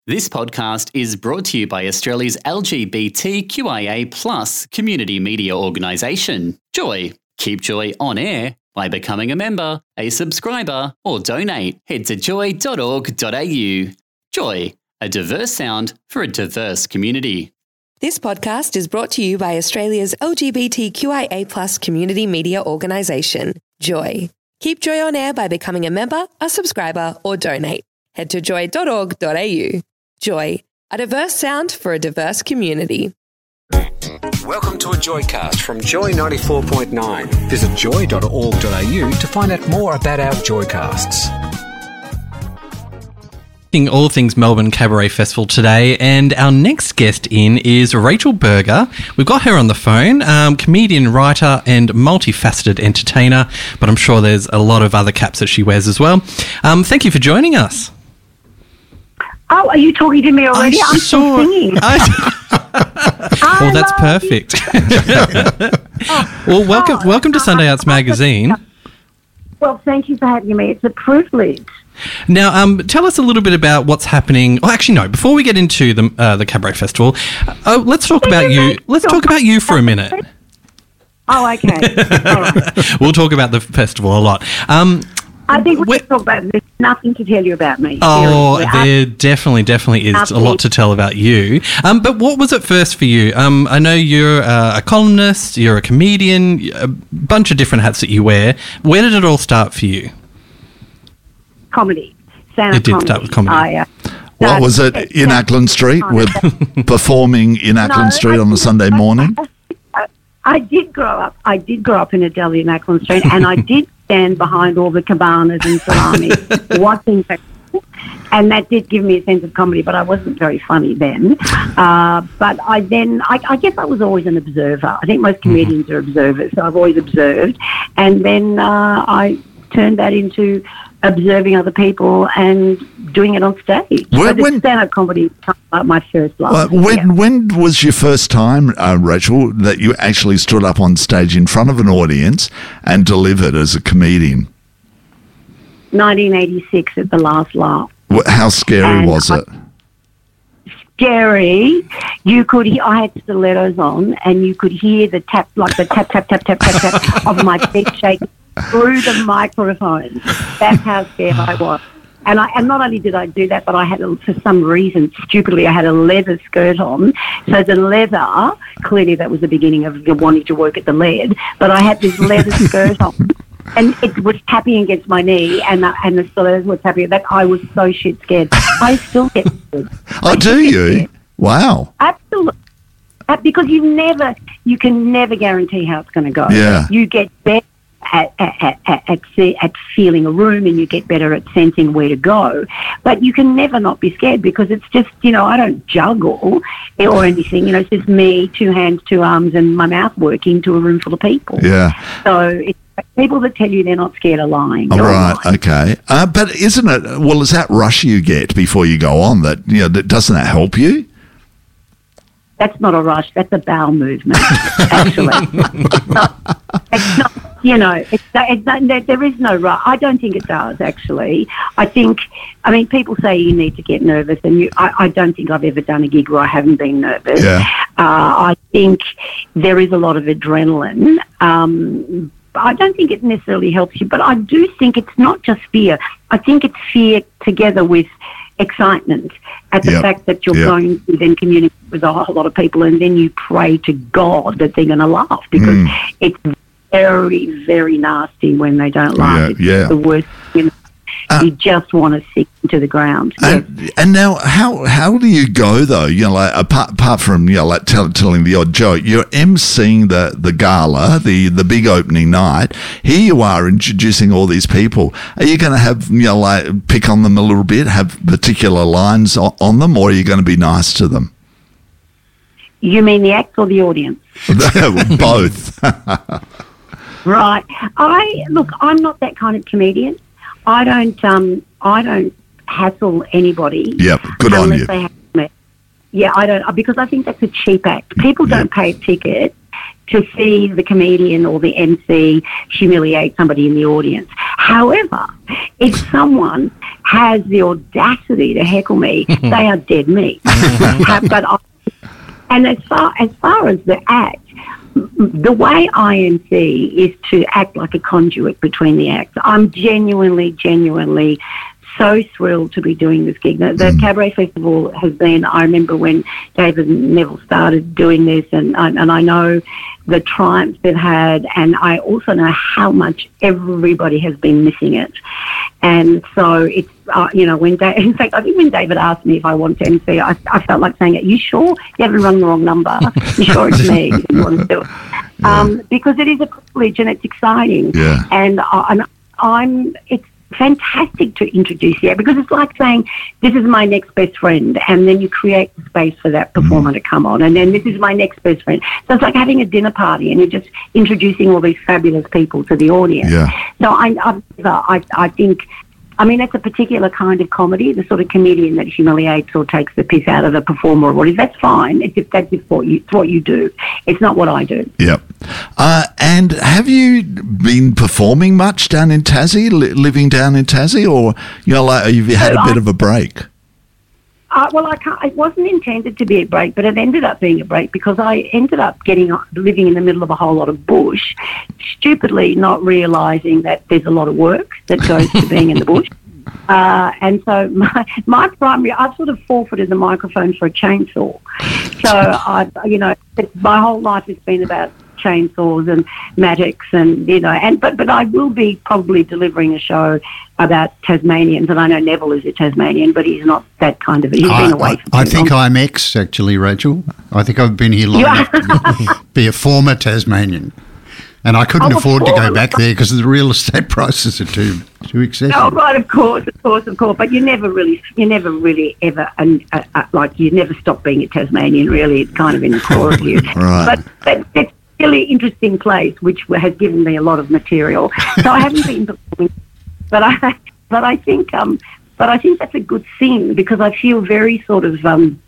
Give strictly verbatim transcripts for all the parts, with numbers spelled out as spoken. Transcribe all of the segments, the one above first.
This podcast is brought to you by Australia's L G B T Q I A plus community media organisation, Joy. Keep Joy on air by becoming a member, a subscriber, or donate. Head to joy dot org dot a u. Joy, a diverse sound for a diverse community. This podcast is brought to you by Australia's L G B T Q I A plus community media organisation, Joy. Keep Joy on air by becoming a member, a subscriber, or donate. Head to joy dot org dot a u. Joy, a diverse sound for a diverse community. Welcome to a Joycast from Joy ninety-four point nine. Visit joy dot org dot a u to find out more about our Joycasts. All things Melbourne Cabaret Festival today, and our next guest in is Rachel Berger. We've got her on the phone, um, comedian, writer and multifaceted entertainer, but I'm sure there's a lot of other caps that she wears as well. Um, thank you for joining us. Oh, are you talking to me already? I I'm saw, still singing. I, well, that's perfect. Well, welcome, oh, welcome to Sunday Arts Magazine. Well, thank you for having me. It's a privilege. Now, um, tell us a little bit about what's happening. Oh, actually, no. Before we get into the uh, the Cabaret Festival, uh, let's talk about you. Let's talk about you for a minute. Oh, okay. All right. We'll talk about the festival a lot. Um, I think we Where- can talk about There's nothing to tell you about me. Oh, seriously. there definitely, definitely is Nothing. a lot to tell about you. Um, but what was it first for you? Um, I know you're uh, a columnist, you're a comedian, a bunch of different hats that you wear. Where did it all start for you? Comedy. Stand-up It did comedy. start with comedy. I, uh, What was it started- in Ackland Street? With performing in Ackland No, Street I on a didn't. Sunday morning? I, I did grow up. I did grow up in a deli in Ackland Street, and I did stand behind all the cabanas and salami watching that. And that did give me a sense of comedy, but I wasn't very funny then. Uh, but I then, I, I guess I was always an observer. I think most comedians are observers, so I've always observed. And then uh, I turned that into observing other people and doing it on stage. When- so when- stand-up comedy is kind of like my first love. Uh, when Yeah. when was your first time, uh, Rachel, that you actually stood up on stage in front of an audience and delivered as a comedian? nineteen eighty-six at the Last Laugh. Wh- How scary And was I- it? Scary. You could hear, I had stilettos on, and you could hear the tap, like the tap, tap, tap, tap, tap, tap of my feet shaking through the microphone. That's how scared I was. And I, and not only did I do that, but I had, a, for some reason, stupidly, I had a leather skirt on. So the leather, clearly that was the beginning of the wanting to work at the lead, but I had this leather skirt on. And it was tapping against my knee, and the, and the stilettos were tapping. That I was so shit scared. I still get scared. Oh, do you? Wow. Absolutely. Uh, Because you never, you can never guarantee how it's going to go. Yeah. You get better at at, at, at, see, at feeling a room, and you get better at sensing where to go. But you can never not be scared, because it's just, you know, I don't juggle or anything. You know, it's just me, two hands, two arms, and my mouth working to a room full of people. Yeah. So it's people that tell you they're not scared are lying. All They're right. lying. Okay. Uh, but isn't it? Well, is that rush you get before you go on? That you know, that, doesn't that help you? That's not a rush. That's a bowel movement, actually. it's, not, it's not, you know, it's, it's not, there, there is no rush. I don't think it does, actually. I think, I mean, people say you need to get nervous, and you, I, I don't think I've ever done a gig where I haven't been nervous. Yeah. Uh, I think there is a lot of adrenaline. Um, I don't think it necessarily helps you, but I do think it's not just fear. I think it's fear together with excitement at the Yep. fact that you're Yep. going to then communicate with a whole lot of people, and then you pray to God that they're going to laugh, because Mm. it's very, very nasty when they don't laugh. Yeah, it's yeah. the worst. You know, Uh, you just want to sink into the ground. Yes. And, and now, how how do you go though? You know, like apart apart from you know, like tell, telling the odd joke, you're emceeing the the gala, the the big opening night. Here you are introducing all these people. Are you going to have you know like pick on them a little bit, have particular lines on, on them, or are you going to be nice to them? You mean the act or the audience? Both. Right. I look. I'm not that kind of comedian. I don't. Um. I don't hassle anybody. Yep. Good on unless you. They have me. Yeah, I don't, because I think that's a cheap act. People don't pay a ticket to see the comedian or the M C humiliate somebody in the audience. However, if someone has the audacity to heckle me, they are dead meat. but I, and as far as far as the act, the way I M C is to act like a conduit between the acts. I'm genuinely, genuinely so thrilled to be doing this gig. The, the mm. Cabaret Festival has been, I remember when David Neville started doing this, and, and I know the triumph they've had, and I also know how much everybody has been missing it. And so it's, uh, you know, when Dave, in fact, I think when David asked me if I wanted to M C, I, I felt like saying, are you sure you haven't rung the wrong number? You sure it's me you want to do it? Yeah. Um, because it is a privilege and it's exciting. Yeah. And, uh, and I'm, it's fantastic to introduce you, because it's like saying, this is my next best friend, and then you create the space for that performer mm. to come on, and then this is my next best friend. So it's like having a dinner party, and you're just introducing all these fabulous people to the audience. Yeah. So I, I, I, I think, I mean, that's a particular kind of comedy, the sort of comedian that humiliates or takes the piss out of the performer or whatever. That's fine. It's if that's if what you, it's what you do. It's not what I do. Yep. Uh, and have you been performing much down in Tassie, li- living down in Tassie, or you know, like, have you had so a bit I, of a break? Uh, well, I can't, it wasn't intended to be a break, but it ended up being a break because I ended up getting living in the middle of a whole lot of bush, stupidly not realising that there's a lot of work that goes to being in the bush. Uh, and so my, my primary, I've sort of forfeited the microphone for a chainsaw. So, I, you know, it's, my whole life has been about chainsaws and mattocks and, you know, and but, but I will be probably delivering a show about Tasmanians, and I know Neville is a Tasmanian, but he's not that kind of, he's I, been away I, for I too think long. I'm ex, actually, Rachel. I think I've been here long enough to be a former Tasmanian. And I couldn't Oh, afford to go former. back there because the real estate prices are too too excessive. Oh, right, of course, of course, of course. But you never really, you never really ever, and uh, uh, like you never stop being a Tasmanian. Really, it's kind of in the core of you. Right. But, but it's a really interesting place, which has given me a lot of material. So I haven't been performing, but I, but I think, um, but I think that's a good thing because I feel very sort of. Um,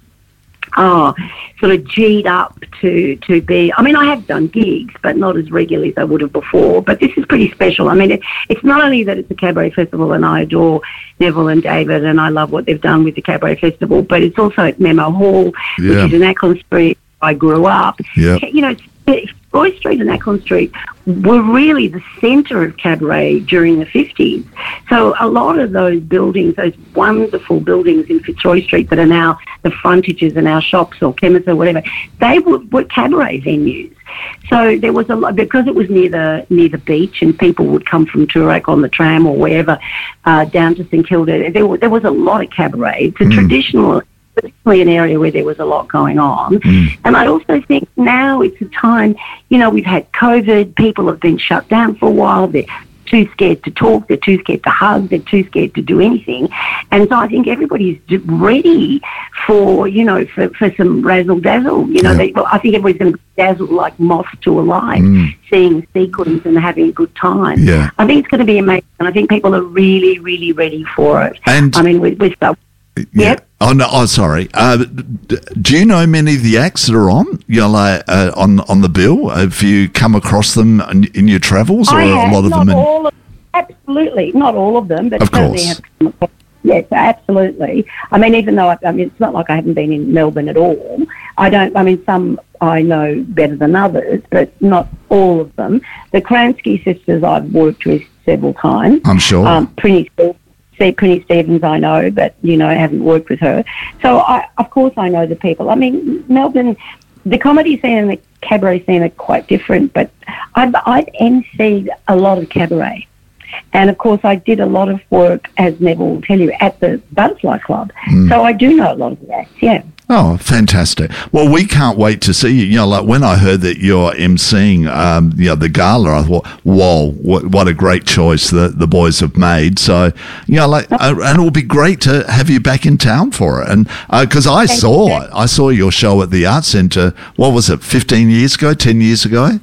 Oh, sort of G'd up to, to be... I mean, I have done gigs, but not as regularly as I would have before. But this is pretty special. I mean, it, it's not only that it's a cabaret festival and I adore Neville and David and I love what they've done with the cabaret festival, but it's also at Memo Hall, Yeah. which is in Ackland Street. I grew up. Yep. You know, Roy Street and Ackland Street were really the centre of cabaret during the fifties. So a lot of those buildings, those wonderful buildings in Fitzroy Street that are now the frontages and our shops or chemists or whatever, they were, were cabaret venues. So there was a lot, because it was near the near the beach and people would come from Toorak on the tram or wherever uh, down to St Kilda, there, were, there was a lot of cabaret. It's a mm. traditional... particularly an area where there was a lot going on. Mm. And I also think now it's a time, you know, we've had COVID, people have been shut down for a while, they're too scared to talk, they're too scared to hug, they're too scared to do anything. And so I think everybody's ready for, you know, for, for some razzle-dazzle. You know, Yeah. they, well, I think everybody's going to be dazzled like moths to a light, Mm. seeing sequins and having a good time. Yeah. I think it's going to be amazing. And I think people are really, really ready for it. And- I mean, with, with stuff. Yeah. Yep. Oh no. Oh, sorry. Uh, d- do you know many of the acts that are on? You know, like uh, on on the bill. Have you come across them in, in your travels, or I a have, lot of not them? In, all of, absolutely, not all of them, but Of certainly course. have come across. Yes, absolutely. I mean, even though I, I mean, it's not like I haven't been in Melbourne at all. I don't. I mean, some I know better than others, but not all of them. The Kransky sisters I've worked with several times. I'm sure. Um, Prinny, Prinny Stevens I know, but, you know, I haven't worked with her. So, I, of course, I know the people. I mean, Melbourne, the comedy scene and the cabaret scene are quite different, but I've, I've emceed a lot of cabaret. And, of course, I did a lot of work, as Neville will tell you, at the Butterfly Club. Mm. So I do know a lot of the acts, yeah. Oh, fantastic. Well, we can't wait to see you. You know, like when I heard that you're emceeing, um, you know, the gala, I thought, whoa, what, what a great choice that the boys have made. So, you know, like, uh, and it will be great to have you back in town for it. And because uh, I Thank saw, you. I saw your show at the Arts Centre, what was it, fifteen years ago, ten years ago?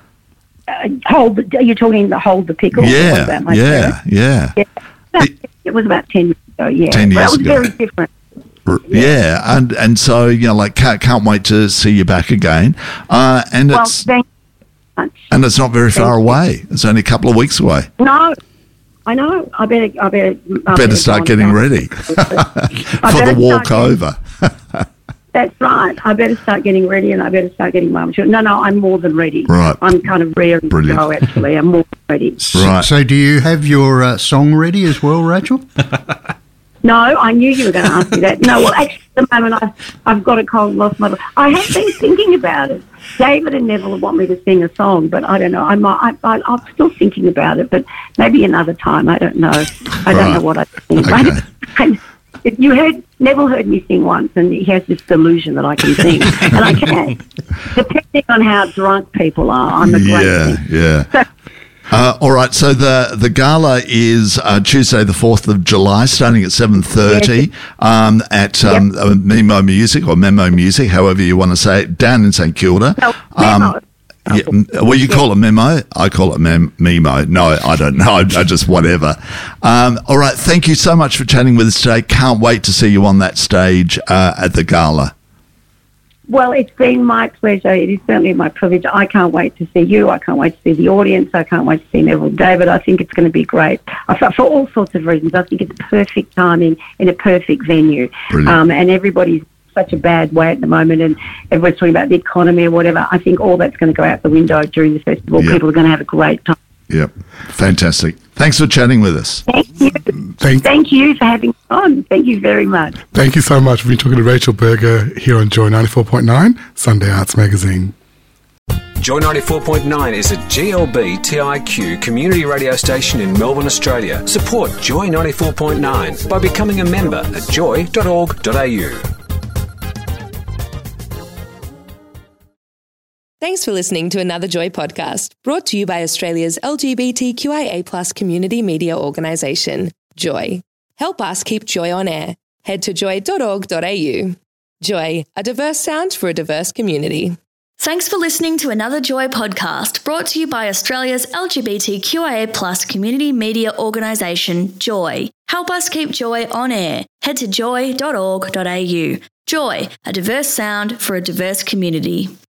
Uh, hold, the- are you talking the Hold the Pickle? Yeah, What about my yeah, parents? yeah. Yeah. About- It- It was about ten years ago, yeah. ten But years it was ago. very different. R- Yeah, and and so you know, like can't can't wait to see you back again. Uh, and Well, it's thank much. And it's not very far away. It's only a couple of weeks away. No, I know. I better, I better, I Better start getting down. ready for the walk over. That's right. I better start getting ready, and I better start getting my children. No, no, I'm more than ready. Right. I'm kind of raring to Brilliant. go, actually. I'm more than ready. Right. So do you have your uh, song ready as well, Rachel? No, I knew you were going to ask me that. No, well, actually, at the moment, I've, I've got a cold, lost my... I have been thinking about it. David and Neville want me to sing a song, but I don't know. I'm, I, I, I'm still thinking about it, but maybe another time. I don't know. I don't Right. know what I think. Okay. I, you heard... Neville heard me sing once, and he has this delusion that I can sing, and I can. Depending on how drunk people are, I'm a great Yeah, singer. yeah. So, Uh, all right, so the, the gala is uh, Tuesday, the fourth of July, starting at seven thirty um, at um, uh, Memo Music or Memo Music, however you want to say it, down in St Kilda. no, Um, Memo. yeah, m- well, you call it Memo. I call it mem- Memo. No, I don't know. I, I just whatever. Um, all right, thank you so much for chatting with us today. Can't wait to see you on that stage uh, at the gala. Well, it's been my pleasure. It is certainly my privilege. I can't wait to see you. I can't wait to see the audience. I can't wait to see Neville David. I think it's going to be great. I thought for all sorts of reasons. I think it's perfect timing in a perfect venue. Brilliant. Um, and everybody's such a bad way at the moment, and everyone's talking about the economy or whatever. I think all that's going to go out the window during the festival. Yeah. People are going to have a great time. Yep, fantastic. Thanks for chatting with us. Thank you. Thank, Thank you for having me on. Thank you very much. thank you so much. We've been talking to Rachel Berger here on Joy ninety-four point nine, Sunday Arts Magazine. Joy ninety-four point nine is a G L B T I Q community radio station in Melbourne, Australia. Support Joy ninety-four point nine by becoming a member at joy dot org dot a u. Thanks for listening to another Joy podcast, brought to you by Australia's L G B T Q I A plus community media organisation, Joy. Help us keep Joy on air. Head to joy dot org dot a u. Joy, a diverse sound for a diverse community. Thanks for listening to another Joy podcast brought to you by Australia's L G B T Q I A plus community media organisation, Joy. Help us keep Joy on air. Head to joy dot org dot a u. Joy, a diverse sound for a diverse community.